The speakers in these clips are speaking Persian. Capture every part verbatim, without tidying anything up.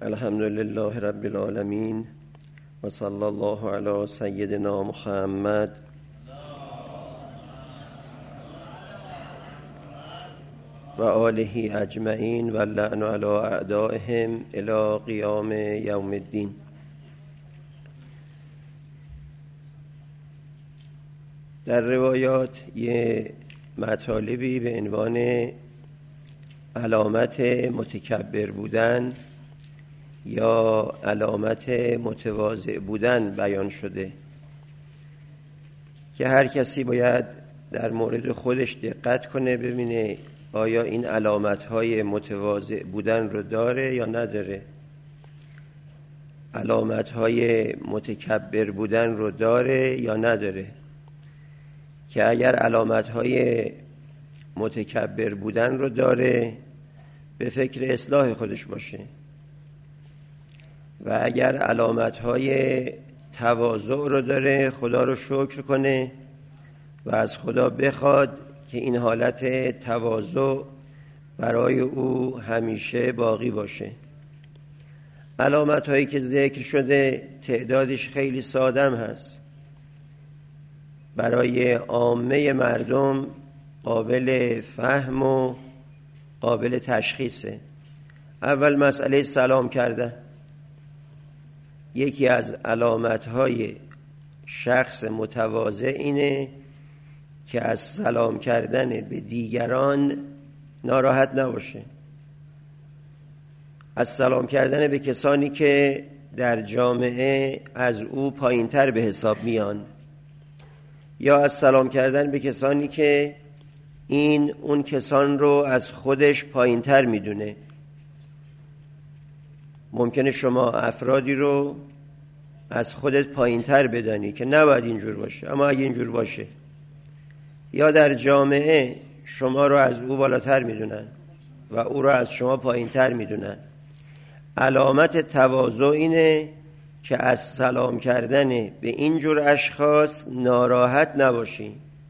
الحمد لله رب العالمین و صلی الله علی سیدنا محمد و آله اجمعین و اللعن علی اعدائهم الی قیام یوم الدین. در روایات یه مطالبی به عنوان علامت متکبر بودن یا علامت متواضع بودن بیان شده که هر کسی باید در مورد خودش دقت کنه، ببینه آیا این علامت‌های متواضع بودن رو داره یا نداره، علامت‌های متکبر بودن رو داره یا نداره، که اگر علامت‌های متکبر بودن رو داره به فکر اصلاح خودش باشه و اگر علامت‌های تواضع رو داره خدا رو شکر کنه و از خدا بخواد که این حالت تواضع برای او همیشه باقی باشه. علامت‌هایی که ذکر شده تعدادش خیلی سادم هست، برای عامه مردم قابل فهم و قابل تشخیصه. اول مسئله سلام کردن. یکی از علامت‌های شخص متواضع اینه که از سلام کردن به دیگران ناراحت نباشه، از سلام کردن به کسانی که در جامعه از او پایین‌تر به حساب میان، یا از سلام کردن به کسانی که این اون کسان رو از خودش پایین‌تر میدونه. ممکنه شما افرادی رو از خودت پایین‌تر بدانی که نباید اینجور باشه، اما اگه اینجور باشه، یا در جامعه شما رو از او بالاتر میدونن و او رو از شما پایین‌تر میدونن. علامت تواضع اینه که از سلام کردن به اینجور اشخاص ناراحت نباشی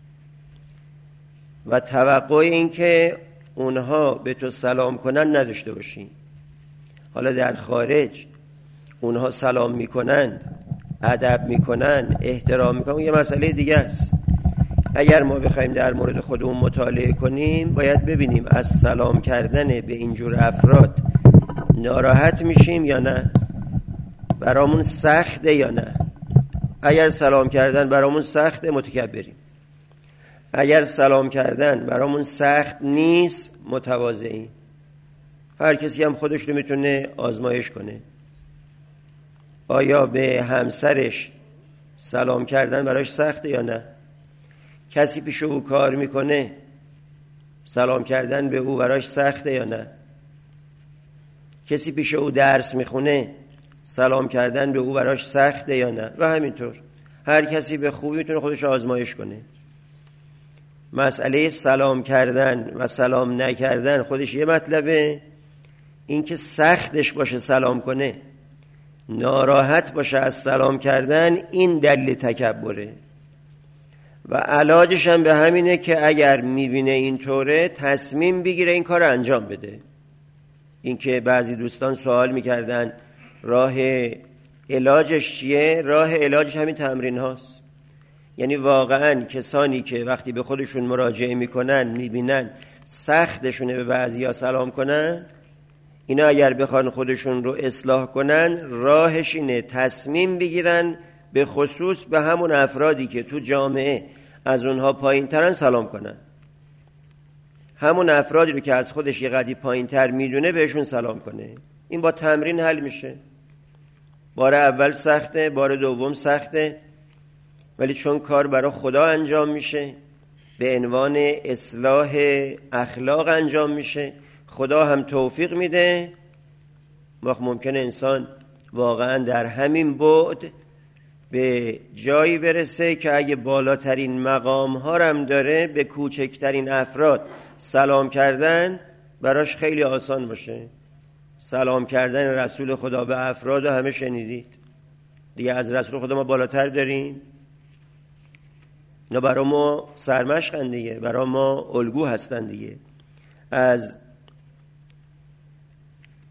و توقع این که اونها به تو سلام کنن نداشته باشی. حالا در خارج اونها سلام میکنن، ادب میکنن، احترام میکنن، یه مسئله دیگه است. اگر ما بخوایم در مورد خودمون مطالعه کنیم باید ببینیم از سلام کردن به اینجور افراد ناراحت میشیم یا نه، برامون سخته یا نه. اگر سلام کردن برامون سخته متکبریم، اگر سلام کردن برامون سخت نیست متواضعیم. هر کسی هم خودش رو میتونه آزمایش کنه. آیا به همسرش سلام کردن براش سخته یا نه؟ کسی پیش او کار میکنه سلام کردن به او براش سخته یا نه؟ کسی پیش او درس میخونه سلام کردن به او براش سخته یا نه؟ و همینطور هر کسی به خوبی میتونه خودش آزمایش کنه. مسئله سلام کردن و سلام نکردن خودش یه مطلبه، این که سختش باشه سلام کنه، ناراحت باشه از سلام کردن، این دلیل تکبره. و علاجش هم به همینه که اگر میبینه اینطوره تصمیم بگیره این کار انجام بده. این که بعضی دوستان سوال میکردن راه علاجش چیه؟ راه علاجش همین تمرین هاست. یعنی واقعا کسانی که وقتی به خودشون مراجعه میکنن میبینن سختشونه به بعضی ها سلام کنن، اینا اگر بخوان خودشون رو اصلاح کنن راهش اینه تصمیم بگیرن به خصوص به همون افرادی که تو جامعه از اونها پایین ترن سلام کنن. همون افرادی رو که از خودش یه قدی پایین تر میدونه بهشون سلام کنه. این با تمرین حل میشه. بار اول سخته، بار دوم سخته، ولی چون کار برای خدا انجام میشه، به عنوان اصلاح اخلاق انجام میشه، خدا هم توفیق میده. وقت ممکنه انسان واقعا در همین بعد به جایی برسه که اگه بالاترین مقام ها هم داره به کوچکترین افراد سلام کردن براش خیلی آسان باشه. سلام کردن رسول خدا به افراد همه شنیدید دیگه، از رسول خدا ما بالاتر داریم؟ نه، برای ما سرمشقن دیگه، برای ما الگو هستن دیگه. از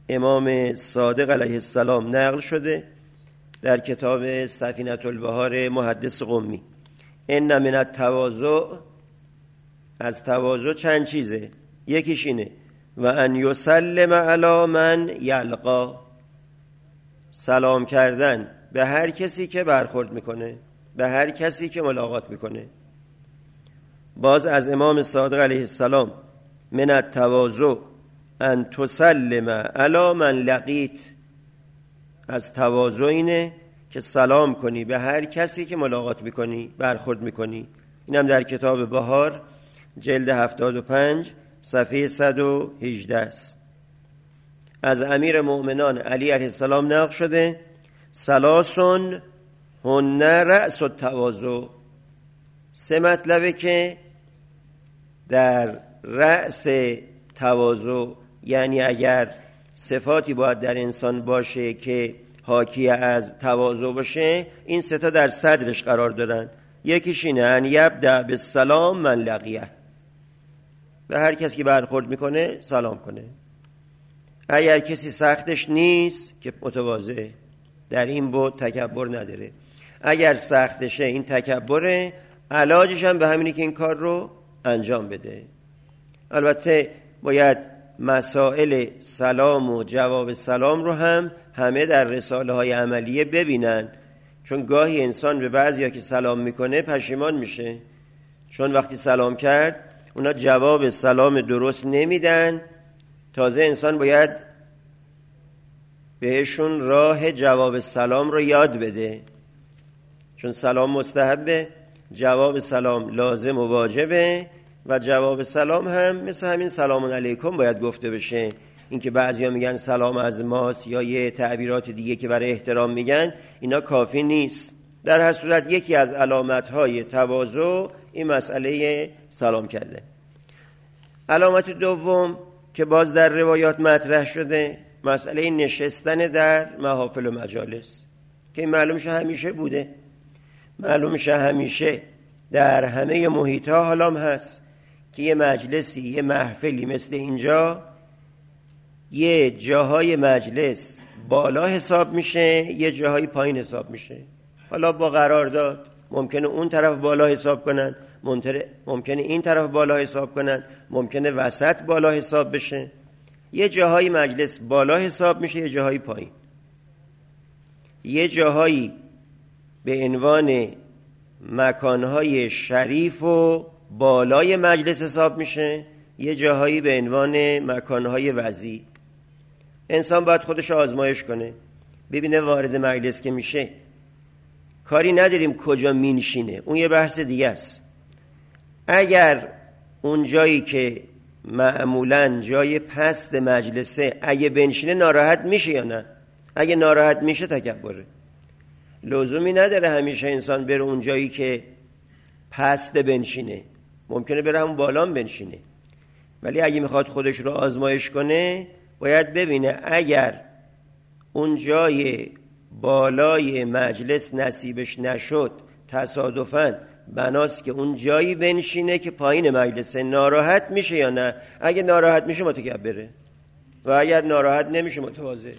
امام صادق علیه السلام نقل شده در کتاب سفینة البحار محدث قمی. ان من التواضع، از تواضع چند چیزه، یکیش اینه و ان یسلم علی من یلقا، سلام کردن به هر کسی که برخورد میکنه، به هر کسی که ملاقات میکنه. باز از امام صادق علیه السلام من التواضع ان تسلم علی من لقیت، از تواضع اینه که سلام کنی به هر کسی که ملاقات میکنی، برخورد میکنی. اینم در کتاب بهار جلد هفتاد و پنج صفحه صد و هجده است. از امیر مؤمنان علی علیه السلام نقل شده ثلاث هن رأس التواضع، سه مطلبه که در رأس تواضع، یعنی اگر صفاتی باید در انسان باشه که حاکی از تواضع باشه، این سه تا در صدرش قرار دارن. یکیش اینه ان یبدأ بالسلام من لقیه، به هر کسی که برخورد میکنه سلام کنه. اگر کسی سختش نیست که متواضعه، در این بود تکبر نداره. اگر سختشه این تکبره، علاجش هم به همینی که این کار رو انجام بده. البته باید مسائل سلام و جواب سلام رو هم همه در رساله های عملیه ببینن، چون گاهی انسان به بعضیا که سلام میکنه پشیمان میشه، چون وقتی سلام کرد اونا جواب سلام درست نمیدن. تازه انسان باید بهشون راه جواب سلام رو یاد بده، چون سلام مستحبه، جواب سلام لازم و واجبه، و جواب سلام هم مثل همین سلام علیکم باید گفته بشه. اینکه بعضیا میگن سلام از ماست یا یه تعبیرات دیگه که برای احترام میگن، اینا کافی نیست. در هر صورت یکی از علامت‌های تواضع این مسئله سلام کرده. علامت دوم که باز در روایات مطرح شده، مسئله نشستن در محافل و مجالس، که این معلومشه همیشه بوده، معلومشه همیشه در همه محیط‌ها حالام هست که یه مجلسی، یه محفلی مثل اینجا، یه جاهای مجلس بالا حساب میشه، یه جاهای پایین حساب میشه. حالا با قرارداد ممکنه اون طرف بالا حساب کنن، ممکنه این طرف بالا حساب کنن، ممکنه وسط بالا حساب بشه. یه جاهای مجلس بالا حساب میشه، یه جاهای پایین. یه جاهایی به عنوان مکانهای شریف و بالای مجلس حساب میشه، یه جاهایی به عنوان مکانهای وضیع. انسان باید خودش آزمایش کنه، ببینه وارد مجلس که میشه، کاری نداریم کجا مینشینه، اون یه بحث دیگه است. اگر اون جایی که معمولاً جای پست مجلسه اگه بنشینه ناراحت میشه یا نه؟ اگه ناراحت میشه تکبره. لزومی نداره همیشه انسان بره اون جایی که پست بنشینه، ممکنه بره همون بالا بنشینه. ولی اگه میخواد خودش رو آزمایش کنه باید ببینه اگر اون جای بالای مجلس نصیبش نشد، تصادفاً بناست که اون جایی بنشینه که پایین مجلسه، ناراحت میشه یا نه؟ اگه ناراحت میشه متکبره، و اگر ناراحت نمیشه متواضع.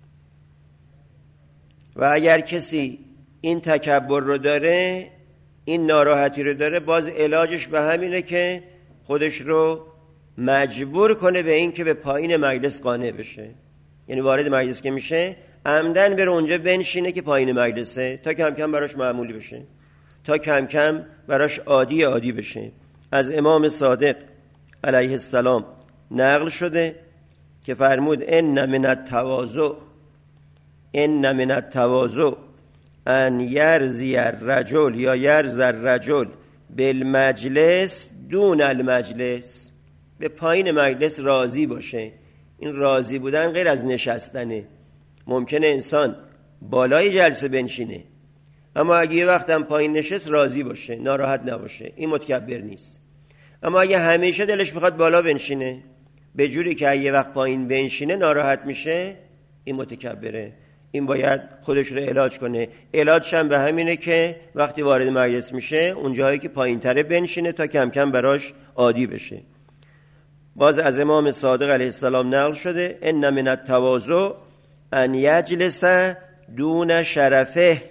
و اگر کسی این تکبر رو داره، این ناراحتی رو داره، باز علاجش به همینه که خودش رو مجبور کنه به این که به پایین مجلس قانع بشه. یعنی وارد مجلس که میشه عمدن بره اونجا بنشینه که پایین مجلسه، تا کم کم براش معمولی بشه، تا کم کم براش عادی عادی بشه. از امام صادق علیه السلام نقل شده که فرمود ان من التواضع ان من التواضع ان یرضی الرجل یا یرضی الرجل بالمجلس دون المجلس، به پایین مجلس راضی باشه. این راضی بودن غیر از نشستنه. ممکنه انسان بالای جلسه بنشینه، اما اگه یه وقت هم پایین نشست راضی باشه، ناراحت نباشه، این متکبر نیست. اما اگه همیشه دلش میخواد بالا بنشینه، به جوری که یه وقت پایین بنشینه ناراحت میشه، این متکبره. این باید خودش رو علاج کنه. علاجش هم به همینه که وقتی وارد مجلس میشه اون جایی که پایین تره بنشینه تا کم کم براش عادی بشه. باز از امام صادق علیه السلام نقل شده ان من التواضع ان یجلس دون شرفه،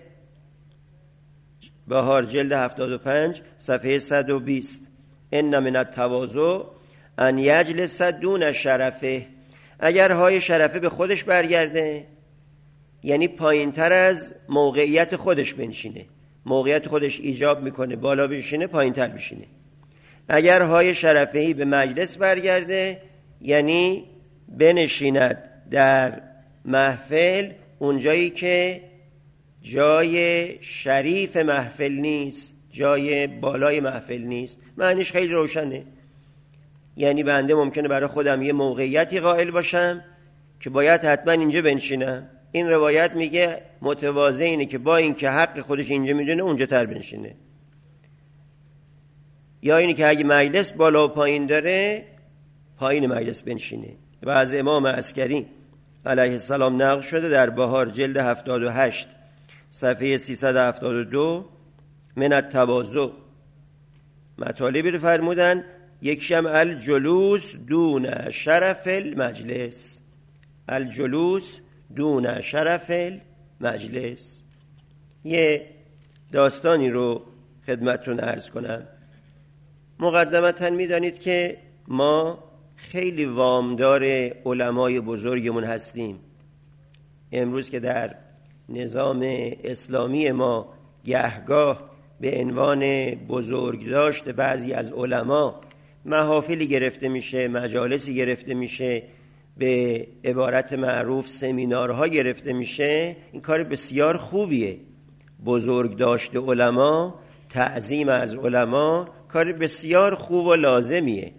بهار جلد هفتاد و پنج صفحه صد و بیست. ان من التواضع ان یجلس دون شرفه، اگر های شرفه به خودش برگرده یعنی پایین تر از موقعیت خودش بنشینه، موقعیت خودش ایجاب میکنه بالا بشینه پایین تر بشینه. اگر های شرفهی به مجلس برگرده یعنی بنشیند در محفل اونجایی که جای شریف محفل نیست، جای بالای محفل نیست. معنیش خیلی روشنه، یعنی بنده ممکنه برای خودم یه موقعیتی قائل باشم که باید حتما اینجا بنشینم. این روایت میگه متواضع اینه که با این که حق خودش اینجا میدونه اونجا تر بنشینه، یا اینی که اگه مجلس بالا و پایین داره پایین مجلس بنشینه. و از امام عسکری علیه السلام نقل شده در بهار جلد هفتاد و هشت صفحه سیصد و هفتاد و دو من التواضع مطالبی رو فرمودن، یکیشم الجلوس دون شرف المجلس، الجلوس دون شرف المجلس. یه داستانی رو خدمتتون عرض کنم. مقدمتاً میدانید که ما خیلی وامدار علمای بزرگمون هستیم. امروز که در نظام اسلامی ما گهگاه به عنوان بزرگداشت بعضی از علما محافلی گرفته میشه، مجالسی گرفته میشه، به عبارت معروف سمینارها گرفته میشه، این کار بسیار خوبیه. بزرگداشت علما، تعظیم از علما کار بسیار خوب و لازمیه.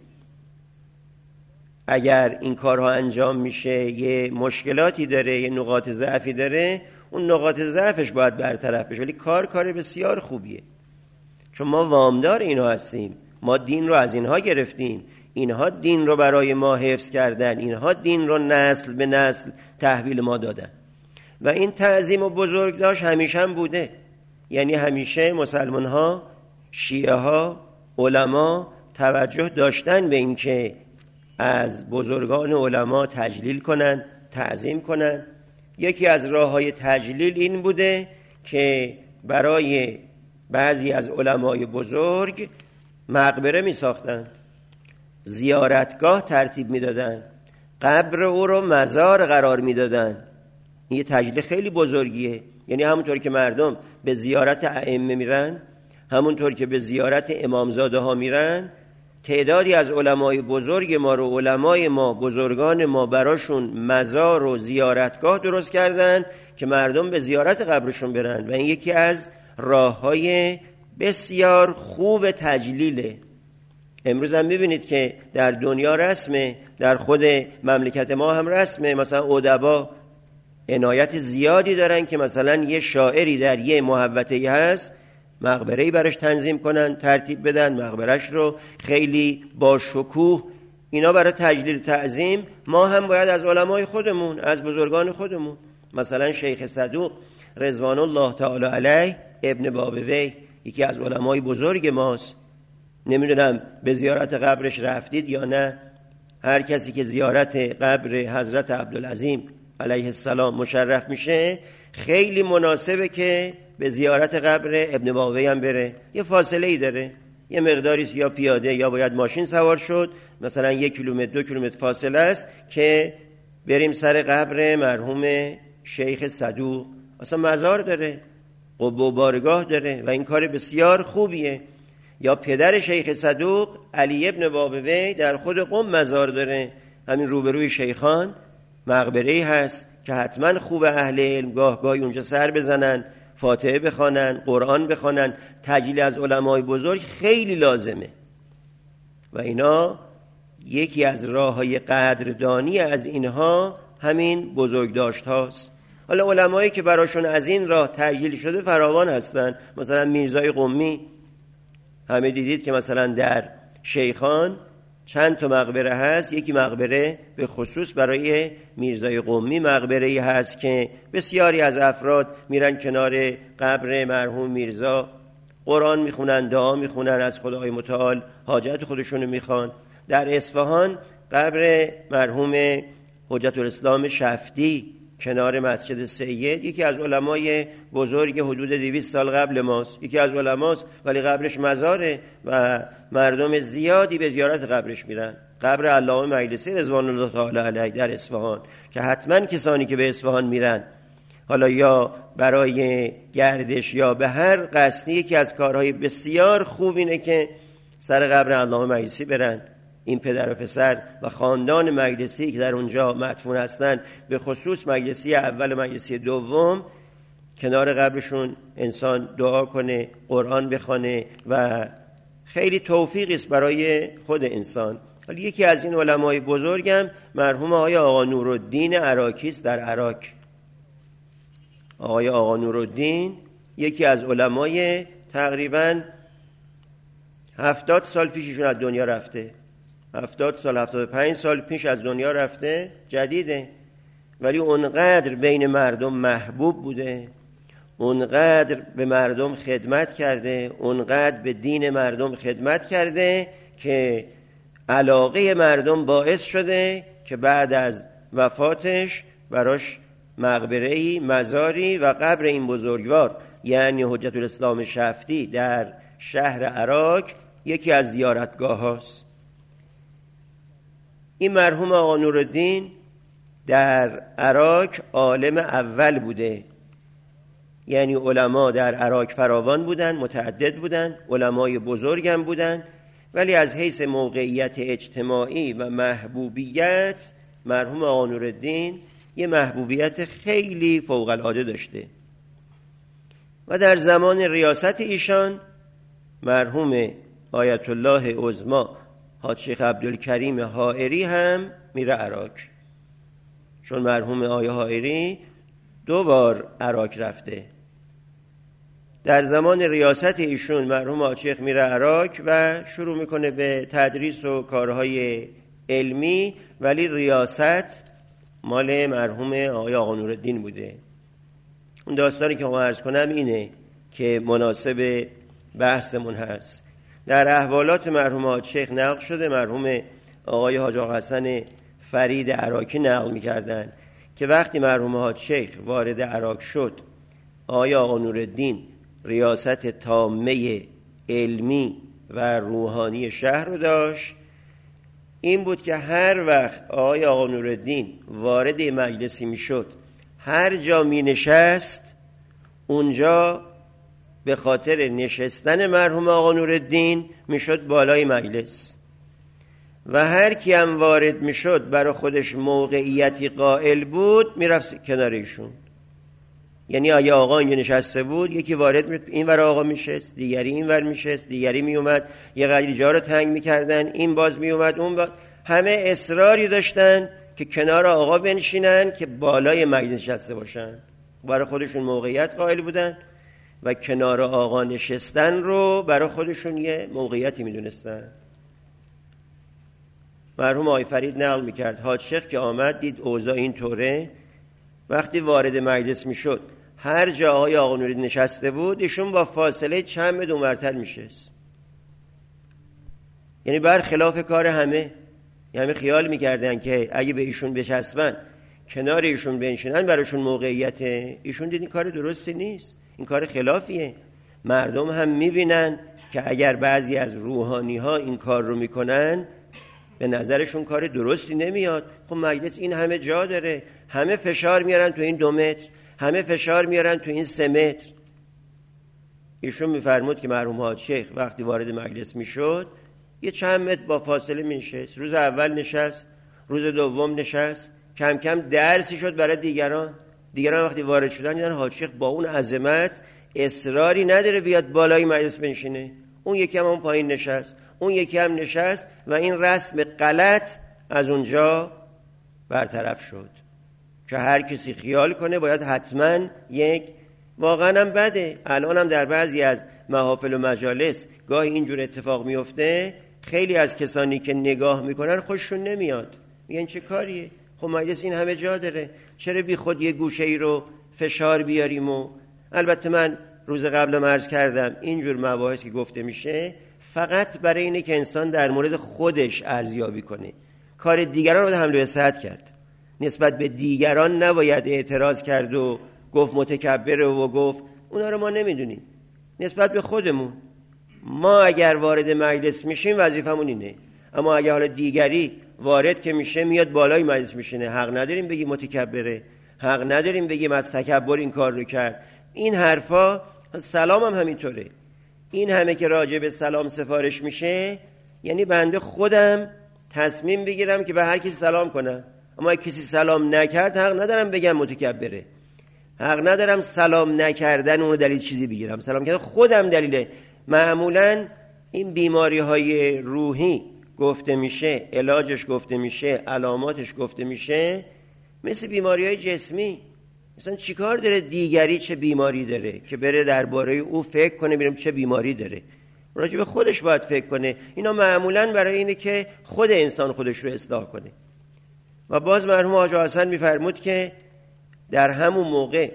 اگر این کارها انجام میشه یه مشکلاتی داره، یه نقاط ضعفی داره، اون نقاط ضعفش باید برطرف بشه، ولی کار کار بسیار خوبیه، چون ما وامدار اینها هستیم. ما دین رو از اینها گرفتیم، اینها دین رو برای ما حفظ کردن، اینها دین رو نسل به نسل تحویل ما دادن. و این تعظیم و بزرگداشت همیشه هم بوده، یعنی همیشه مسلمان ها، شیعه ها، علما توجه داشتن به این که از بزرگان علما تجلیل کنن، تعظیم کنن. یکی از راه های تجلیل این بوده که برای بعضی از علمای بزرگ مقبره می ساختند، زیارتگاه ترتیب می دادن، قبر او رو مزار قرار می دادن. این یه تجلیل خیلی بزرگیه. یعنی همونطور که مردم به زیارت ائمه میرن، همونطور که به زیارت امامزاده ها میرن، تعدادی از علمای بزرگ ما رو، علمای ما، بزرگان ما براشون مزار و زیارتگاه درست کردن که مردم به زیارت قبرشون برن. و این یکی از راه‌های بسیار خوب تجلیله. امروز هم می‌بینید که در دنیا رسمه، در خود مملکت ما هم رسمه. مثلا ادبا عنایت زیادی دارن که مثلا یه شاعری در یه محوطه‌ای هست، مقبره‌ای براش تنظیم کنن، ترتیب بدن، مقبرش رو خیلی با شکوه. اینا برای تجلیل تعظیم. ما هم باید از علمای خودمون، از بزرگان خودمون، مثلا شیخ صدوق رضوان الله تعالی علیه ابن بابوی یکی از علمای بزرگ ماست. نمیدونم به زیارت قبرش رفتید یا نه. هر کسی که زیارت قبر حضرت عبدالعظیم علیه السلام مشرف میشه خیلی مناسبه که به زیارت قبر ابن بابوی هم بره. یه فاصله ای داره، یه مقداری یا پیاده یا باید ماشین سوار شد، مثلا یک کیلومتر دو کیلومتر فاصله است که بریم سر قبر مرحوم شیخ صدوق. اصلا مزار داره، قبه و بارگاه داره و این کار بسیار خوبیه. یا پدر شیخ صدوق علی ابن بابوی در خود قم مزار داره، همین روبروی شیخان مقبره‌ای هست که حتما خوب اهل علم گاه گاهی اونجا سر بزنن، فاتحه بخوانن، قرآن بخوانن. تجلیل از علمای بزرگ خیلی لازمه و اینا یکی از راه‌های قدردانی از اینها همین بزرگداشت هاست. حالا علمایی که براشون از این راه تجلیل شده فراوان هستن. مثلا میرزای قمی، همه دیدید که مثلا در شیخان چند تا مقبره هست. یکی مقبره به خصوص برای میرزای قمی مقبره‌ای هست که بسیاری از افراد میرن کنار قبر مرحوم میرزا، قرآن میخونن، دعا میخونن، از خدای متعال حاجت خودشونو میخوان. در اصفهان قبر مرحوم حجت الاسلام شفتی کنار مسجد سید، یکی از علمای بزرگ حدود دویست سال قبل ماست، یکی از علماست ولی قبرش مزاره و مردم زیادی به زیارت قبرش میرن. قبر علامه مجلسی رضوان الله تعالی علیه در اصفهان که حتما کسانی که به اصفهان میرن، حالا یا برای گردش یا به هر قصدی، یکی از کارهای بسیار خوب اینه که سر قبر علامه مجلسی برن. این پدر و پسر و خاندان مجلسی که در اونجا مدفون هستن، به خصوص مجلسی اول و مجلسی دوم، کنار قبرشون انسان دعا کنه، قرآن بخونه و خیلی توفیقی است برای خود انسان. ولی یکی از این علمای بزرگم مرحوم آقای آقا نورالدین عراقی است در عراق. آقای آقا نورالدین یکی از علمای تقریباً هفتاد سال پیششون از دنیا رفته، هفتاد سال هفتاد و پنج سال پیش از دنیا رفته، جدیده، ولی اونقدر بین مردم محبوب بوده، اونقدر به مردم خدمت کرده، اونقدر به دین مردم خدمت کرده که علاقه مردم باعث شده که بعد از وفاتش براش مقبره‌ای، مزاری و قبر این بزرگوار یعنی حجت الاسلام شفتی در شهر عراق یکی از زیارتگاه هاست. این مرحوم آقا نورالدین در عراق عالم اول بوده، یعنی علما در عراق فراوان بودن، متعدد بودن، علمای بزرگم بودن، ولی از حیث موقعیت اجتماعی و محبوبیت مرحوم آقا نورالدین یه محبوبیت خیلی فوق العاده داشته و در زمان ریاست ایشان مرحوم آیت الله عظمی حاج شیخ عبدالکریم حائری هم میره عراق، چون مرحوم آیه حائری دو بار عراق رفته. در زمان ریاست ایشون مرحوم حاج شیخ میره عراق و شروع میکنه به تدریس و کارهای علمی، ولی ریاست مال مرحوم آقای آقا نورالدین بوده. اون داستانی که ما عرض کنم اینه که مناسب بحثمون هست. در احوالات مرحوم حاج شیخ نقل شده، مرحوم آقای حاج آقا حسن فرید عراقی نقل می‌کردن که وقتی مرحوم حاج شیخ وارد عراق شد، آقای آقا نورالدین ریاست تامه علمی و روحانی شهر رو داشت. این بود که هر وقت آقای آقا نورالدین وارد مجلسی میشد، هر جا می نشست اونجا به خاطر نشستن مرحوم آقا نورالدین میشد بالای مجلس و هر کی هم وارد میشد برای خودش موقعیتی قائل بود میرفت کنار ایشون. یعنی آیا آقا اینجا نشسته بود، یکی وارد می... این ور آقا میشست، دیگری این ور میشست، دیگری میومد یه قدری جا رو تنگ میکردن، این باز میومد اون باز. همه اصراری داشتن که کنار آقا بنشینن که بالای مجلس نشسته باشن، برای خودشون موقعیت قائل بودن و کنار آقا نشستن رو برای خودشون یه موقعیتی میدونستن. مرحوم آقای فرید نقل میکرد حاج شیخ که آمد دید اوضاع این طوره، وقتی وارد مجلس میشد هر جا آقای آقا نورالدین نشسته بود ایشون با فاصله چند متر اونورتر میشست، یعنی بر خلاف کار همه. یعنی خیال میکردن که اگه به ایشون بچسبن کنار ایشون بنشینن براشون موقعیته. ایشون دید این کار درستی نیست، این کار خلافیه. مردم هم میبینن که اگر بعضی از روحانی ها این کار رو میکنن به نظرشون کار درستی نمیاد. خب مجلس این همه جا داره، همه فشار میارن تو این دو متر، همه فشار میارن تو این سه متر. ایشون میفرمود که مرحوم حاج شیخ وقتی وارد مجلس میشد یه چند متر با فاصله میشست. روز اول نشست، روز دوم نشست، کم کم درسی شد برای دیگران. دیگران وقتی وارد شدن دیدن حاج شیخ با اون عظمت اصراری نداره بیاد بالای مجلس بنشینه، اون یکی هم اون پایین نشست، اون یکی هم نشست و این رسم غلط از اونجا برطرف شد که هر کسی خیال کنه باید حتما یک، واقعا هم بده. الان هم در بعضی از محافل و مجالس گاهی اینجور اتفاق میفته، خیلی از کسانی که نگاه میکنن خوششون نمیاد، میگن چه کاریه، خب مجلس این همه جا داره، چرا بی خود یه گوشه ای رو فشار بیاریم. و البته من روز قبل عرض کردم اینجور مباحث که گفته میشه فقط برای اینه که انسان در مورد خودش ارزیابی کنه. کار دیگران رو حمله به سد کرد. نسبت به دیگران نباید اعتراض کرد و گفت متکبره و گفت اونا رو ما نمیدونیم. نسبت به خودمون ما اگر وارد مجلس میشیم وظیفمون اینه، اما اگر حالا دیگری وارد که میشه میاد بالای مجلس میشینه، حق نداریم بگیم متکبره، حق نداریم بگیم از تکبر این کار رو کرد. این حرفا. سلام هم همینطوره. این همه که راجع به سلام سفارش میشه یعنی بنده خودم تصمیم بگیرم که به هر کسی سلام کنم، اما اگه کسی سلام نکرد حق ندارم بگم متکبره، حق ندارم سلام نکردن اون دلیل چیزی بگیرم. سلام کردن خودم دلیله. معمولا این بیماری های روحی گفته میشه، علاجش گفته میشه، علاماتش گفته میشه مثل بیماری های جسمی. مثلا چیکار داره دیگری چه بیماری داره که بره درباره او فکر کنه ببینم چه بیماری داره؟ راجع به خودش باید فکر کنه. اینا معمولا برای اینه که خود انسان خودش رو اصلاح کنه. و باز مرحوم حاج حسن میفرمود که در همون موقع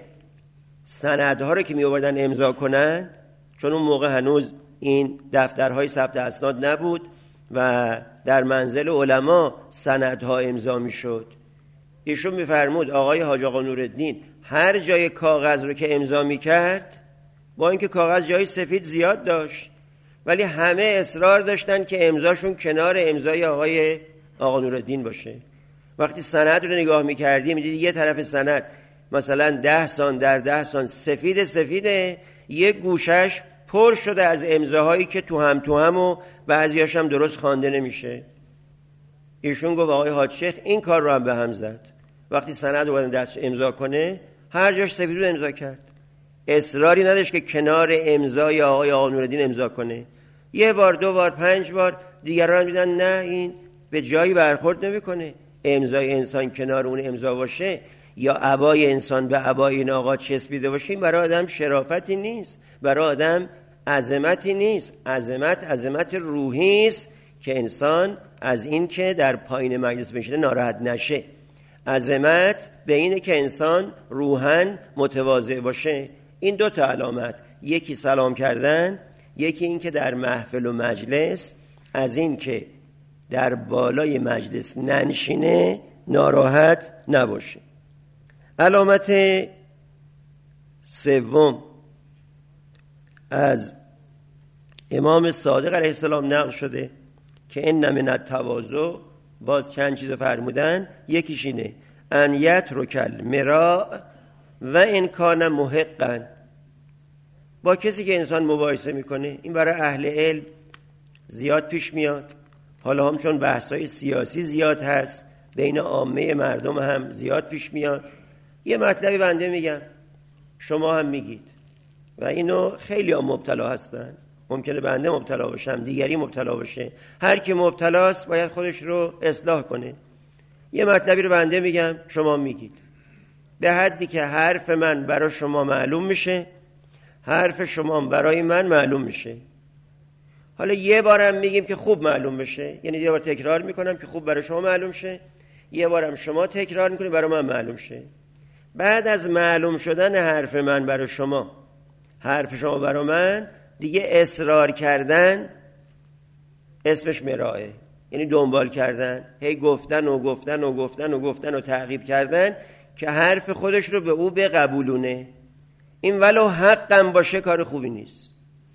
سندها رو که می آوردن امضا کنن، چون اون موقع هنوز این دفترهای ثبت اسناد نبود و در منزل علما سندها امضا میشد، ایشون میفرمود آقای حاج آقا نورالدین هر جای کاغذ رو که امضا میکرد، با اینکه کاغذ جای سفید زیاد داشت ولی همه اصرار داشتن که امضاشون کنار امضای آقای آقا نورالدین باشه. وقتی سند رو نگاه میکردی میدیدی یه طرف سند مثلا ده سان در ده سان سفید سفیده، یه گوشش پر شده از امضاهایی که تو هم تو هم و بعضیاش هم درست خوانده نمیشه. ایشون گفت آقای حاج شیخ این کار رو هم به هم زد. وقتی سند رو باید دست امضا کنه هر جاش سفید رو امضا کرد، اصراری نداشت که کنار امضای آقای آقا نورالدین امضا کنه. یه بار دو بار پنج بار دیگران هم دیدن نه این به جایی برخورد نمیکنه، امضای انسان کنار اون امضا باشه یا عبای انسان به عبای این آقا چسبیده باشه، این برای آدم شرافتی نیست، برای آدم عظمتی نیست. عظمت عظمت روحی است که انسان از این که در پایین مجلس بشینه ناراحت نشه. عظمت به اینه که انسان روحاً متواضع باشه. این دو تا علامت، یکی سلام کردن، یکی این که در محفل و مجلس از این که در بالای مجلس ننشینه ناراحت نباشه. علامت سوم از امام صادق علیه السلام نقل شده که ان من التواضع، باز چند چیز فرمودن، یکیش اینه ان یترک المراء و ان کان محقا. با کسی که انسان مباحثه میکنه، این برای اهل علم زیاد پیش میاد، حالا هم چون بحثای سیاسی زیاد هست بین عامه مردم هم زیاد پیش میاد. یه مطلبی بنده میگم شما هم میگید و اینو خیلی هم مبتلا هستن، ممکنه بنده مبتلا باشم، دیگری مبتلا باشه، هر کی مبتلاست باید خودش رو اصلاح کنه. یه مطلبی رو بنده میگم شما میگید، به حدی که حرف من برای شما معلوم میشه حرف شما برای من معلوم میشه. حالا یه بارم میگیم که خوب معلوم بشه، یعنی یه بار تکرار میکنم که خوب برای شما معلوم شه، یه بارم شما تکرار میکنید برای من معلوم شه. بعد از معلوم شدن حرف من برای شما، حرف شما برای من، دیگه اصرار کردن اسمش مرائه، یعنی دنبال کردن، هی گفتن و گفتن و گفتن و گفتن و تعقیب کردن که حرف خودش رو به او بقبولونه. این ولو حقم باشه کار خوبی نیست.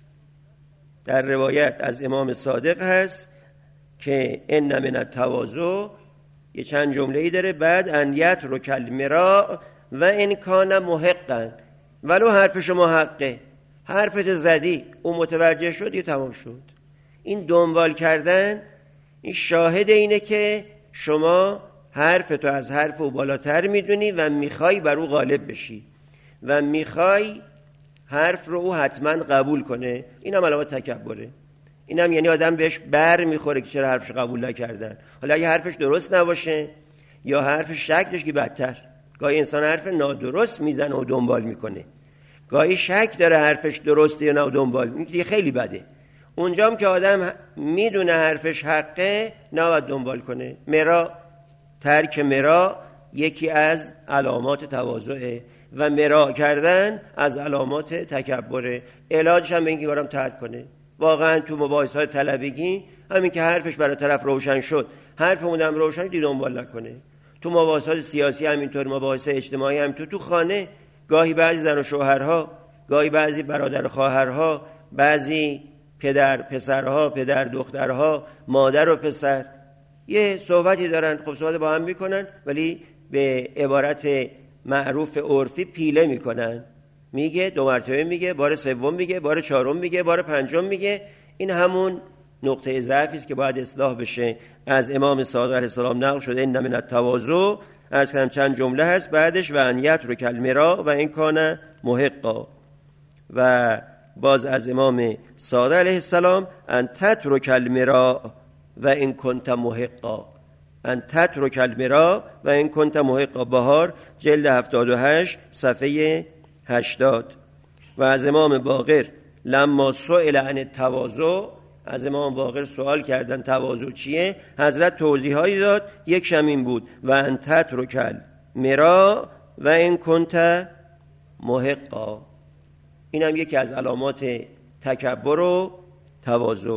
در روایت از امام صادق هست که ان من التواضع، یه چند جمله‌ای داره، بعد ان یترک المراء و ان کان محقا، ولو حرف شما حقه، حرفت زدی او متوجه شد یه تمام شد. این دنبال کردن این شاهد اینه که شما حرفتو از حرف او بالاتر میدونی و میخوای بر او غالب بشی و میخوای حرف رو او حتما قبول کنه. این هم علامت تکبره. این هم یعنی آدم بهش بر میخوره که چرا حرفش قبول نکردن. حالا اگه حرفش درست نباشه یا حرفش شک داشت که بدتر. گاهی انسان حرف نادرست میزنه و دنبال میکنه، گاهی شک داره حرفش درسته یا نه و دنبال میکنه، خیلی بده. اونجام که آدم میدونه حرفش حقه نباید دنبال کنه. مرا، ترک مرا یکی از علامات تواضعه و مرا کردن از علامات تکبره. علاجش هم به اینکه کارم ترک کنه. واقعا تو مباحثات طلبگی همین که حرفش برای طرف روشن شد، حرف اونم روشن دی دنبال نکنه. تو مباحثات سیاسی همینطور، مباحث اجتماعی همینطور، تو خانه گاهی بعضی زن و شوهرها، گاهی بعضی برادر و خواهرها، بعضی پدر پسرها، پدر دخترها، مادر و پسر یه صحبتی دارن، خب صحبت با هم میکنن ولی به عبارت معروف عرفی پیله میکنن. میگه دو مرتبه میگه، بار سوم میگه، بار چهارم میگه، بار پنجم میگه. این همون نقطه ضعفی است که باید اصلاح بشه. از امام صادق علیه السلام نقل شده ان من التواضع، عرض کردم چند جمله هست بعدش، و ان یترک المراء و ان کان محقا. و باز از امام صادق علیه السلام ان تترک المراء و ان کنت محقا، ان تترک المراء و ان کنت محقا. بهار جلد هفتاد و هشت صفحه هشتاد. و از امام باقر لما سئل عن التواضع، از امام باقر سوال کردن تواضع چیه، حضرت توضیحاتی داد. یک شمین بود و ان تترک المراء و ان کنت محقا. این هم یکی از علامات تکبر و تواضع.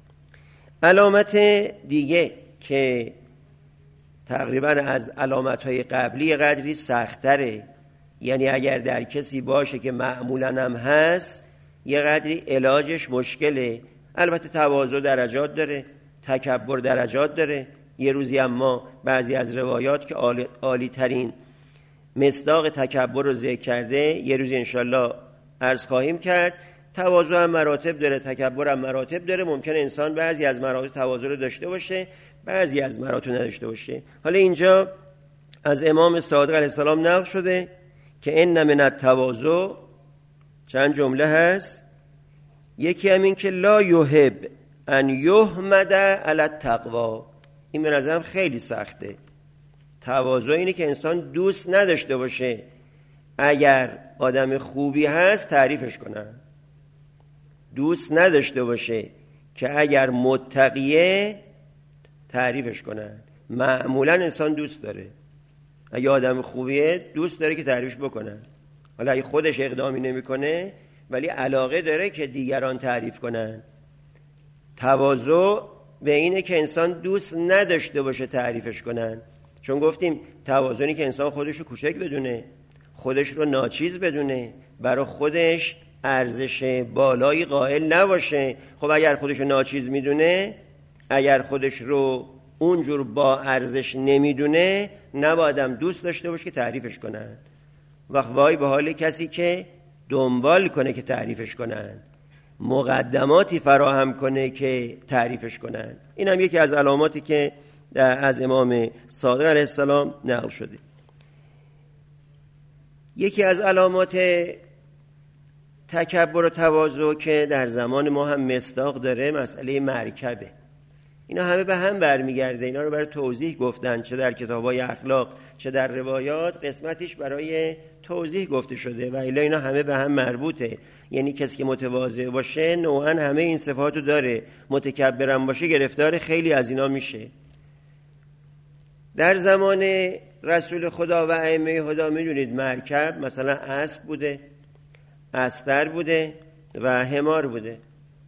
علامت دیگه که تقریبا از علامت‌های قبلی قدری سخت‌تره، یعنی اگر در کسی باشه که معمولاً هم هست یه قدری علاجش مشکله. البته تواضع درجات داره، تکبر درجات داره. یه روزی اما بعضی از روایات که عالی, عالی ترین مصداق تکبر رو ذکر کرده، یه روزی انشالله عرض خواهیم کرد. تواضع هم مراتب داره، تکبر هم مراتب داره. ممکنه انسان بعضی از مراتب تواضع رو داشته باشه، بعضی از مراتب نداشته باشه. حالا اینجا از امام صادق علیه السلام نقل شده که ان من التواضع، چند جمله هست. یکی همین که لا یحب ان یحمد علی التقوی. این به نظرم خیلی سخته. تواضع اینه که انسان دوست نداشته باشه اگر آدم خوبی هست تعریفش کنن، دوست نداشته باشه که اگر متقیه تعریفش کنن. معمولا انسان دوست داره اگه آدم خوبیه دوست داره که تعریفش بکنن. حالا اگه خودش اقدامی نمیکنه ولی علاقه داره که دیگران تعریف کنن. تواضع به اینه که انسان دوست نداشته باشه تعریفش کنن. چون گفتیم تواضعی که انسان خودش رو کوچک بدونه، خودش رو ناچیز بدونه، برای خودش ارزش بالایی قائل نباشه. خب اگر خودش رو ناچیز میدونه، اگر خودش رو اونجور با ارزش نمیدونه، نبایدم دوست داشته باشه که تعریفش کنن. وقت وای به حال کسی که دنبال کنه که تعریفش کنن، مقدماتی فراهم کنه که تعریفش کنن. این هم یکی از علاماتی که از امام صادق علیه السلام نقل شده. یکی از علامات تکبر و تواضع که در زمان ما هم مصداق داره مسئله مرکبه. اینا همه به هم برمیگرده. اینا رو برای توضیح گفتن، چه در کتاب‌های اخلاق چه در روایات قسمتیش برای توضیح گفته شده و الا اینا همه به هم مربوطه. یعنی کسی که متواضع باشه نوعا همه این صفاتو داره، متکبرم باشه گرفتار خیلی از اینا میشه. در زمان رسول خدا و ائمه هدا میدونید مرکب مثلا اسب بوده، استر بوده و حمار بوده.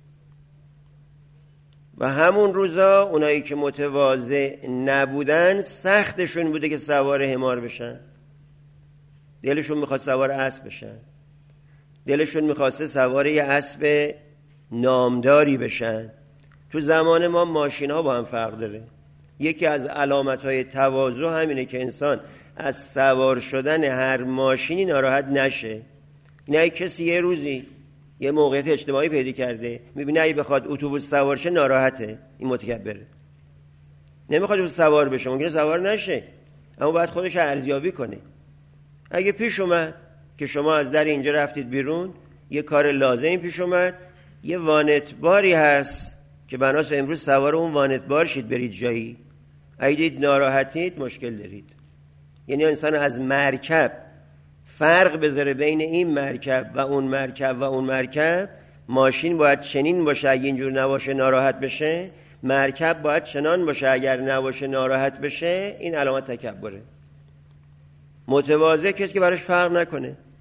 و همون روزا اونایی که متواضع نبودن سختشون بوده که سوار حمار بشن، دلشون میخواد سوار اسب بشن، دلشون میخواسته سوار یه اسب نامداری بشن. تو زمان ما ماشین ها با هم فرق داره. یکی از علامت های تواضع همینه که انسان از سوار شدن هر ماشینی ناراحت نشه. نه کسی یه روزی یه موقعیت اجتماعی پیدا کرده، میبینه اگه بخواد اتوبوس سوار شه ناراحته، این متکبره، نمیخواد اتوبوس سوار بشه، ممکنه سوار نشه اما باید خودش ارزیابی کنه. اگه پیش اومد که شما از در اینجا رفتید بیرون، یه کار لازمی پیش اومد، یه وانتباری هست که بناس امروز سوار اون وانتبار شید برید جایی، اگه دید ناراحتید مشکل دارید. یعنی انسان از مرکب فرق بذاره بین این مرکب و اون مرکب و اون مرکب. ماشین باید چنین باشه اگه اینجور نباشه ناراحت بشه، مرکب باید چنان باشه اگر نباشه ناراحت بشه. این علامت تکبره. متواضع کسی که براش فرق نکنه،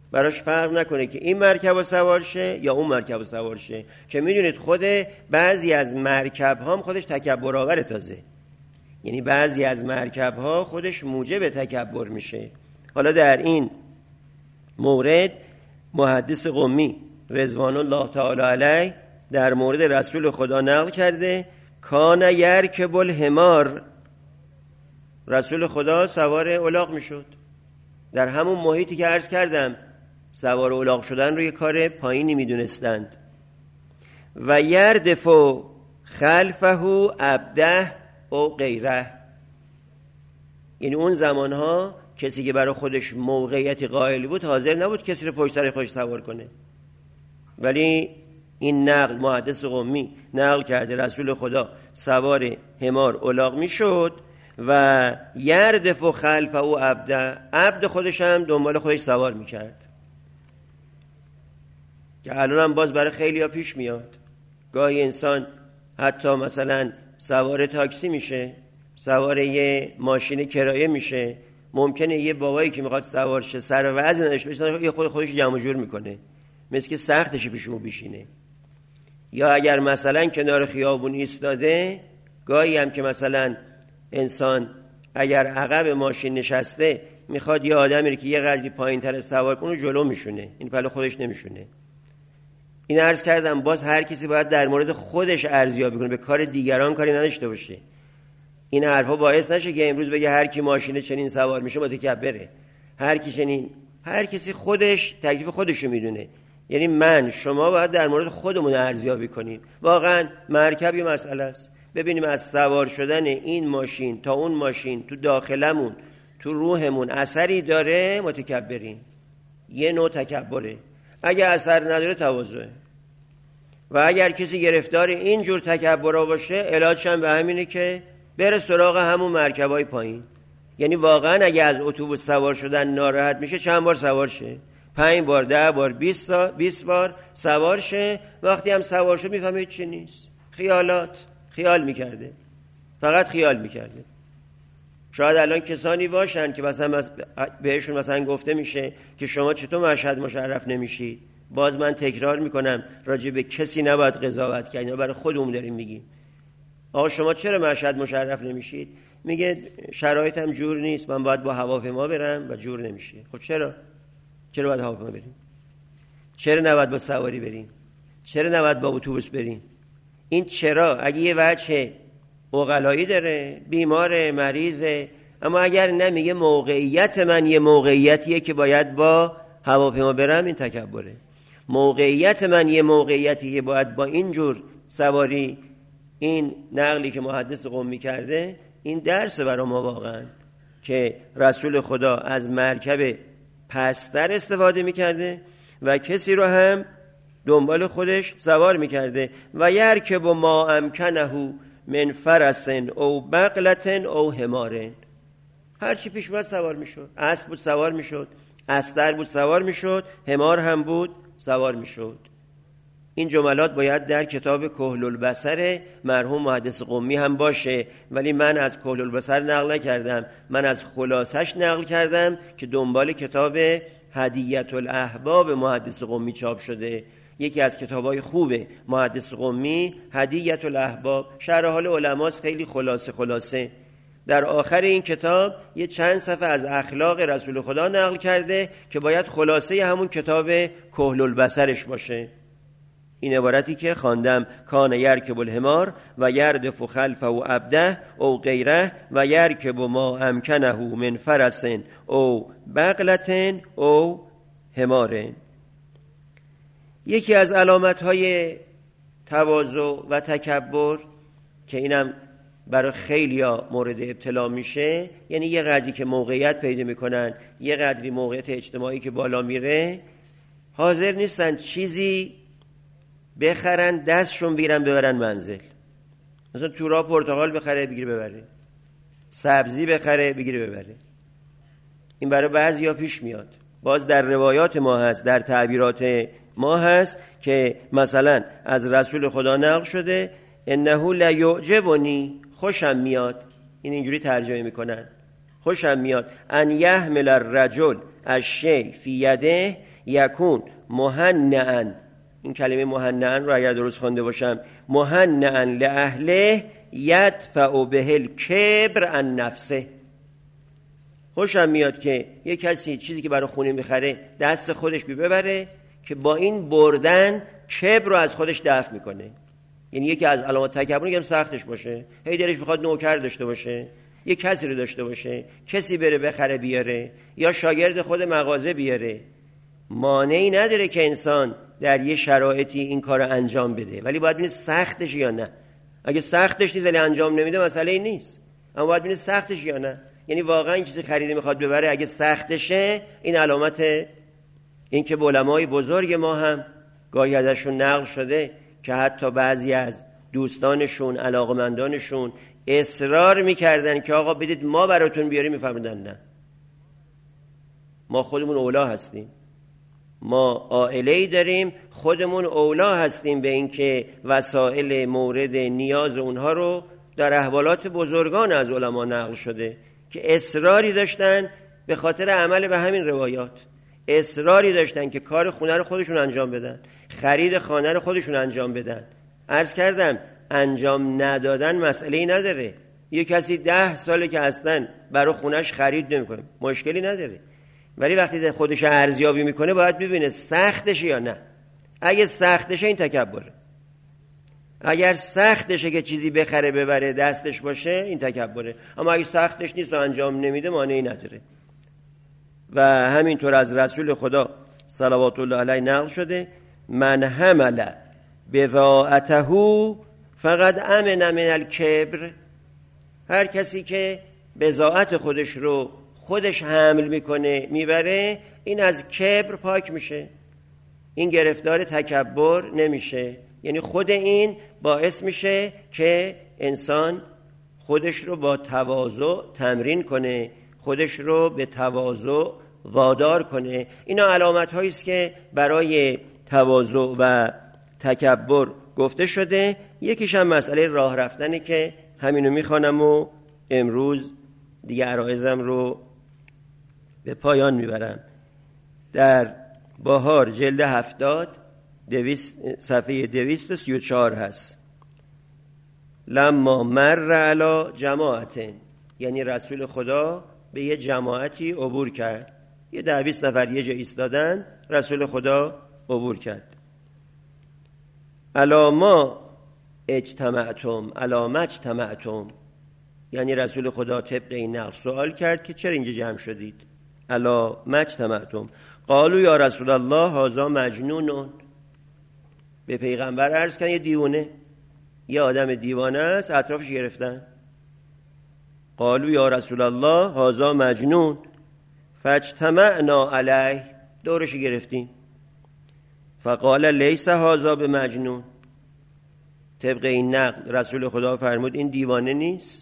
براش فرق نکنه که این مرکب رو سوار شه یا اون مرکب رو سوار شه، که میدونید خود بعضی از مرکب ها هم خودش تکبر آور تازه، یعنی بعضی از مرکب ها خودش موجب تکبر میشه. حالا در این مورد محدث قمی رضوان الله تعالی علیه در مورد رسول خدا نقل کرده کان یرکب الحمار، رسول خدا سوار الاغ میشد. در همون محیطی که عرض کردم سوار الاغ شدن رو یه کار پایینی میدونستند. و یردف خلفه عبده او غیره، یعنی اون زمانها کسی که برای خودش موقعیتی قائل بود حاضر نبود کسی رو پشت سر خودش سوار کنه، ولی این نقل محدث قمی نقل کرده رسول خدا سوار حمار الاغ میشد و یردف خلفه او عبده، عبد خودش هم دنبال خودش سوار میکرد، که الان هم باز برای خیلی ها پیش میاد. گاهی انسان حتی مثلا سوار تاکسی میشه، سوار یه ماشین کرایه میشه، ممکنه یه بابایی که میخواد سوار شه سر وزن نداشته باشه یه خود خودش جمع جور میکنه، مثل که سختش پیشو بشینه. یا اگر مثلا کنار خیابون ایستاده، گاهی هم که مثلا انسان اگر عقب ماشین نشسته میخواد یه آدمی که یه قدری پایین‌تر سوار کنه جلو میشونه، این پلو خودش نمیشونه. این عرض کردم باز هر کسی باید در مورد خودش ارزیابی کنه، به کار دیگران کاری نداشته باشه. این حرفا باعث نشه که امروز بگه هر کی ماشین چنین سوار میشه متکبره، هر کی چنین، هر کسی خودش تکلیف خودشو میدونه. یعنی من شما باید در مورد خودمون ارزیابی کنیم. واقعا مرکب یه مسئله است، ببینیم از سوار شدن این ماشین تا اون ماشین تو داخلمون تو روحمون اثری داره، متکبرین. یه نوع تکبره. اگه اثر نداره تواضعه. و اگر کسی گرفتار این جور تکبرها باشه علاجش هم به همینه که بره سراغ همون مرکبای پایین. یعنی واقعا اگه از اتوبوس سوار شدن ناراحت میشه چند بار سوار شه، پنج بار، ده بار، بیست, بیست بار سوار شه. وقتی هم سوار شد میفهمه چی نیست، خیالات، خیال میکرده، فقط خیال میکرده. شاید الان کسانی باشن که مثلا بهشون مثلا گفته میشه که شما چطور مشهد مشرف نمیشید. باز من تکرار میکنم راجع به کسی نباید قضاوت کرد، برای خودمون داریم میگیم. آقا شما چرا مشهد مشرف نمیشید؟ میگه شرایطم جور نیست، من باید با هواپیما برم و جور نمیشه. خب چرا؟ چرا باید هواپیما بریم؟ چرا نباید با سواری بریم؟ چرا نباید با اتوبوس بریم؟ این چرا اگه یه وجه عقلایی داره، بیماره، مریضه، اما اگر نمیگه موقعیت من یه موقعیتیه که باید با هواپیما برم، این تکبره. موقعیت من یه موقعیتیه باید با اینجور سواری. این نقلی که محدث قمی کرده این درس برای ما واقعا که رسول خدا از مرکب پستر استفاده میکرده و کسی رو هم دنبال خودش سوار میکرده. و یرکب ما امکنه من فرسن او بغلتن او حمارن، هر چی پیش اومد سوار میشد. اسب بود سوار میشد، استر بود سوار میشد، حمار هم بود سوار میشد. این جملات باید در کتاب کحل البصر مرحوم محدث قمی هم باشه، ولی من از کحل البصر نقل نکردم، من از خلاصش نقل کردم که دنبال کتاب هدیت الاحباب محدث قمی چاپ شده. یکی از کتابای خوب محدث قمی هدیت الاحباب، شرح حال علماست، خیلی خلاصه خلاصه. در آخر این کتاب یه چند صفحه از اخلاق رسول خدا نقل کرده که باید خلاصه همون کتاب کحل البصرش باشه. این عبارتی که خواندم کان یرکب الحمار و یردف خلفه و عبده او غیره و یرکب ما امکنه من فرسن او بغلتن او حمارن. یکی از علامت‌های تواضع و تکبر که اینم برای خیلیا مورد ابتلا میشه، یعنی یه قدری که موقعیت پیدا میکنن، یه قدری موقعیت اجتماعی که بالا میره، حاضر نیستن چیزی بخرن دستشون بیرن ببرن منزل. مثلا تو راه پرتقال بخره بگیره ببره، سبزی بخره بگیره ببره. این برای بعضیا پیش میاد. باز در روایات ما هست، در تعبیرات ما هست که مثلا از رسول خدا نقل شده انه لا یعجبنی، خوشم میاد. این اینجوری ترجمه میکنن، خوشم میاد ان یحمل الرجل الشیء فی یده یکون مهنئا، این کلمه مهنئا رو اگر درست خوانده باشم، مهنئا لاهله یدفع به الکبر عن نفسه. خوشم میاد که یه کسی چیزی که برای خونه میخره دست خودش بی ببره که با این بردن کبر رو از خودش دفع میکنه. یعنی یکی از علامات تکبر میگم سختش باشه، هی دلش میخواد نوکر داشته باشه، یه کسی رو داشته باشه، کسی بره بخره بیاره، یا شاگرد خود مغازه بیاره. مانعی نداره که انسان در یه شرایطی این کار رو انجام بده، ولی باید ببینید سختش یا نه. اگه سختش نیست ولی انجام نمیده مسئله این نیست، اما باید ببینید سختش یا نه. یعنی واقعا این چیزی خریده میخواد ببره، اگه سختشه این علامت این که علمای بزرگ ما هم گاهی ازشون نقل شده که حتی بعضی از دوستانشون، علاقمندانشون اصرار میکردن که آقا بدید ما براتون بیاریم، میفهمیدن نه، ما خودمون اولا هستیم، ما عائله‌ای داریم، خودمون اولا هستیم به این که وسائل مورد نیاز اونها رو در احوالات بزرگان از علما نقل شده که اصراری داشتن به خاطر عمل به همین روایات، اصراری داشتن که کار خونه رو خودشون انجام بدن، خرید خانه رو خودشون انجام بدن. عرض کردم انجام ندادن مسئله‌ای نداره. یه کسی ده ساله که اصلا برای خونش خرید نمی‌کنه، مشکلی نداره، ولی وقتی خودش ارزیابی میکنه باید ببینه سختشه یا نه. اگه سختشه این تکبره، اگر سختشه که چیزی بخره ببره دستش باشه این تکبره، اما اگه سختش نیست و انجام نمیده مانعی نداره. و همینطور از رسول خدا صلوات الله علیه نقل شده من حمل بضاعته فقد امن من الکبر، هر کسی که بضاعت خودش رو خودش حمل میکنه میبره این از کبر پاک میشه، این گرفتار تکبر نمیشه. یعنی خود این باعث میشه که انسان خودش رو با تواضع تمرین کنه، خودش رو به تواضع وادار کنه. اینا علامت هایی است که برای تواضع و تکبر گفته شده. یکیش هم مسئله راه رفتنه که همینو میخوانم و امروز دیگه عرایزم رو به پایان میبرم. در بهار جلد هفتاد دویست صفحه دویست و سی و چهار هست. لما مر علی جماعتن، یعنی رسول خدا به یه جماعتی عبور کرد، یه ده بیست نفر یه جا ایستادن، رسول خدا عبور کرد. الا ما اجتمعتم الا ما اجتمعتم، یعنی رسول خدا طبق این نقل سوال کرد که چرا اینجا جمع شدید. الا ما اجتمعتم قالوا یا رسول الله هذا مجنون، به پیغمبر عرض کردن یه دیوانه، یه آدم دیوانه است، اطرافش گرفتن. قالوا یا رسول الله هذا مجنون فاجتمعنا علیه، دورش گرفتیم. فقال لیس هذا بمجنون، طبق این نقل رسول خدا فرمود این دیوانه نیست،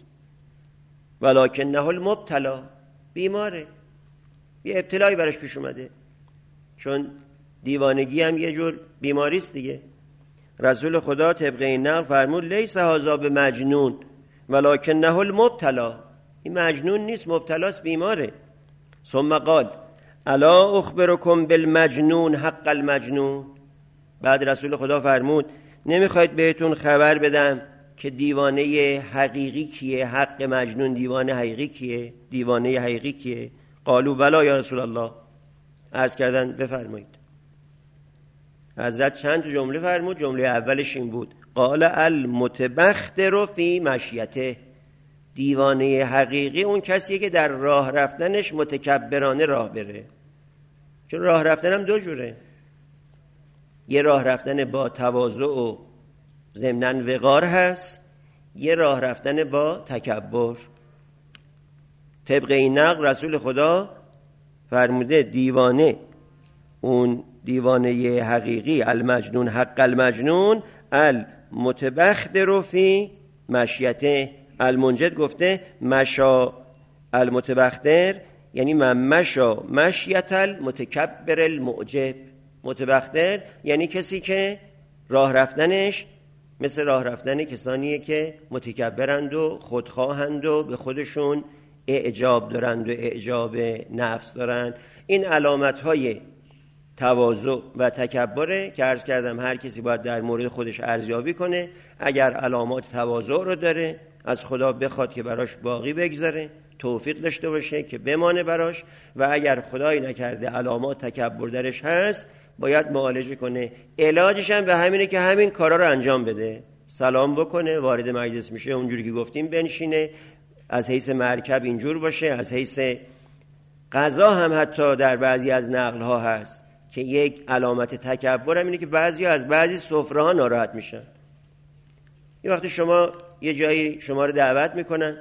ولکنه المبتلا، بیماره، یه ابتلایی براش پیش اومده، چون دیوانگی هم یه جور بیماری است دیگه. رسول خدا طبق این نقل فرمود لیس هذا بمجنون ولکنه المبتلا، این مجنون نیست، مبتلاست، بیماره. ثم قال الا اخبرکم بالمجنون حق المجنون، بعد رسول خدا فرمود نمیخواید بهتون خبر بدم که دیوانه حقیقی کیه، حق مجنون دیوانه حقیقی کیه، دیوانه حقیقی کیه؟ قالوا بلا یا رسول الله، عرض کردن بفرمایید. حضرت چند جمله فرمود، جمله اولش این بود قال المتبختر فی مشیته، دیوانه حقیقی اون کسیه که در راه رفتنش متکبرانه راه بره. چون راه رفتن هم دو جوره، یه راه رفتن با تواضع و ضمناً وقار هست، یه راه رفتن با تکبر. طبق این نقل رسول خدا فرموده دیوانه، اون دیوانه حقیقی المجنون حق المجنون المتبختر فی مشیته، المنجد گفته مشا المتبختر یعنی من مشا مشیت المتکبر المعجب، متبختر یعنی کسی که راه رفتنش مثل راه رفتن کسانیه که متکبرند و خودخواهند و به خودشون اعجاب دارند و اعجاب نفس دارند. این علامت های تواضع و تکبره که عرض کردم هر کسی باید در مورد خودش ارزیابی کنه. اگر علامات تواضع رو داره از خدا بخواد که براش باقی بگذاره، توفیق داشته باشه که بمانه براش، و اگر خدایی نکرده علامات تکبر درش هست باید معالجه کنه. علاجش هم به همینه که همین کارا رو انجام بده، سلام بکنه، وارد مجلس میشه اونجوری که گفتیم بنشینه، از حیث مرکب اینجور باشه، از حیث غذا هم حتی در بعضی از نقل ها هست که یک علامت تکبر هم اینه که بعضی از بعضی سفره ها ناراحت میشن. یه وقتی شما یه جایی شما رو دعوت میکنن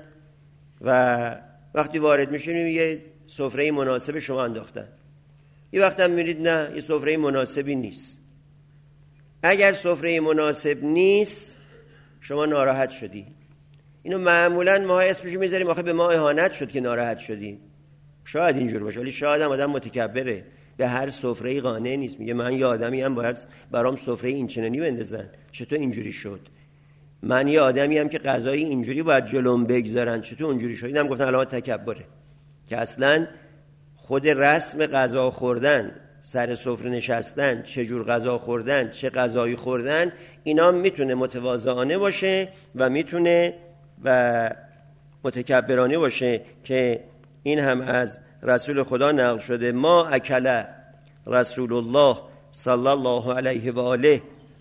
و وقتی وارد میشین یه سفره مناسب شما انداختن، یه وقت هم میرید نه یه سفره مناسبی نیست. اگر سفره مناسب نیست شما ناراحت شدی، اینو معمولا ما اسمشو میذاریم آخه به ما اهانت شد که ناراحت شدیم. شاید اینجور باشه، ولی شاید هم آدم متکبره، به هر سفره‌ای قانع نیست، میگه من یه آدمی هم باید برام سفره این چنینی بندازن، چطور اینجوری شد؟ من یه آدمی هم که غذای اینجوری باید جلوم بگذارن، چطور اونجوری شد؟ اینم گفتن علامت تکبره که اصلا خود رسم غذا خوردن، سر سفره نشستن، چه جور غذا خوردن، چه غذایی خوردن، اینا میتونه متواضعانه باشه و میتونه و متکبرانه باشه که این هم از رسول خدا نقل شده. ما اکل رسول الله صلی الله علیه و آله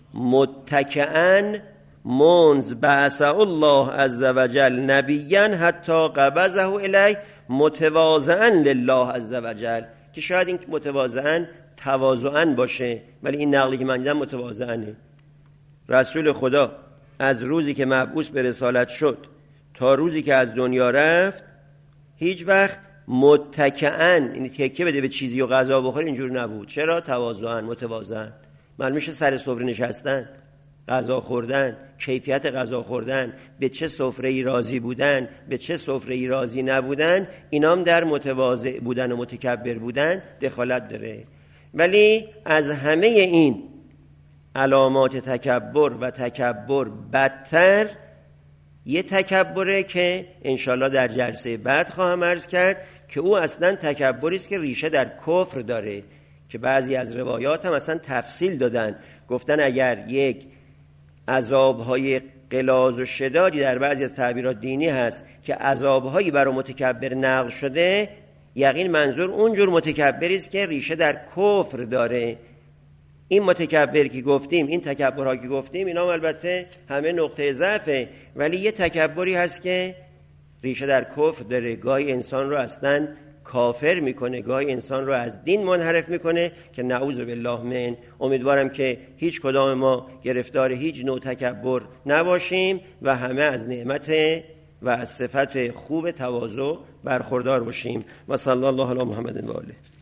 متکئا منذ بعث الله عز وجل نبیا حتی قبضه الیه متواضعا لله عز وجل، که شاید این متواضعا تواضعا باشه ولی این نقلی که من دیدم متواضعانه. رسول خدا از روزی که مبعوث به رسالت شد تا روزی که از دنیا رفت هیچ وقت متکئا، این تکیه بده به چیزی و غذا بخوره، اینجور نبود. چرا؟ تواضعا، متواضعا. معلوم میشه سر سفره نشستن، غذا خوردن، کیفیت غذا خوردن، به چه سفره‌ای راضی بودن، به چه سفره‌ای راضی نبودن، اینام در متواضع بودن و متکبر بودن دخالت داره. ولی از همه این علامات تکبر و تکبر بدتر یه تکبره که انشالله در جلسه بعد خواهم عرض کرد که او اصلا تکبری است که ریشه در کفر داره، که بعضی از روایات هم اصلا تفصیل دادن، گفتن اگر یک عذابهای غلاظ و شدادی در بعضی از تعبیرات دینی هست که عذابهایی برای متکبر نقل شده، یقین منظور اونجور متکبری است که ریشه در کفر داره. این متکبر که گفتیم، این تکبرها که گفتیم، اینا البته همه نقطه ضعفه، ولی یه تکبری هست که ریشه در کفر داره، گاهی انسان رو اصلا کافر میکنه، گاهی انسان رو از دین منحرف میکنه که نعوذ بالله من. امیدوارم که هیچ کدام ما گرفتار هیچ نوع تکبر نباشیم و همه از نعمت و از صفت خوب تواضع برخوردار باشیم. و صلی الله علی محمد و آله.